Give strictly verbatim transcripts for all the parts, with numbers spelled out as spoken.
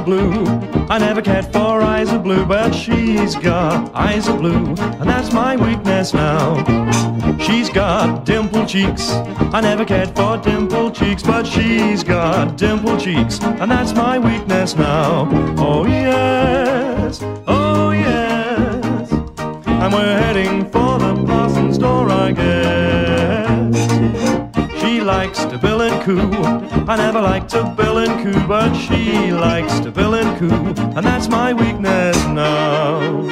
of blue. I never cared for eyes of blue, but she's got eyes of blue, and that's my weakness now. She's got dimple cheeks. I never cared for dimple cheeks, but she's got dimple cheeks, and that's my weakness now. Oh yes, oh yes, and we're heading for the Parsons door, I guess. She likes to bill and coo. I never like to bill and coo, but she likes to bill and coo, and that's my weakness now.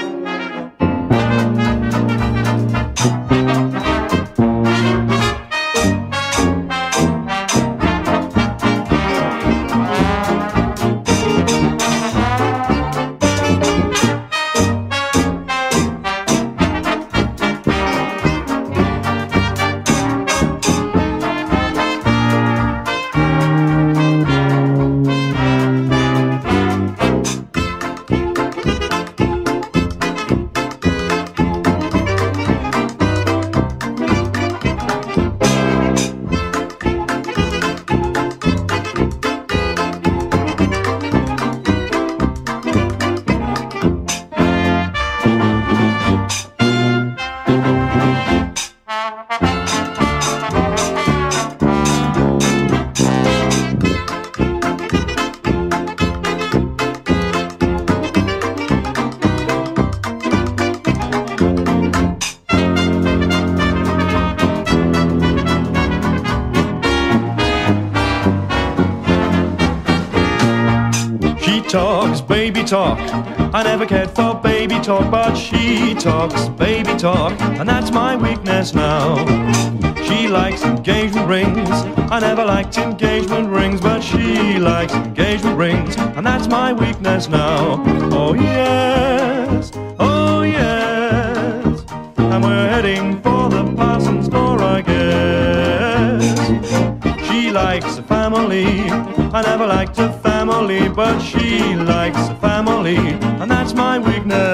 Talks baby talk. I never cared for baby talk, but she talks baby talk, and that's my weakness now. She likes engagement rings. I never liked engagement rings, but she likes engagement rings, and that's my weakness now. Oh yes, oh yes, and we're heading for the Parsons door, I guess. She likes a family. I never liked a family, but she likes a family, and that's my weakness.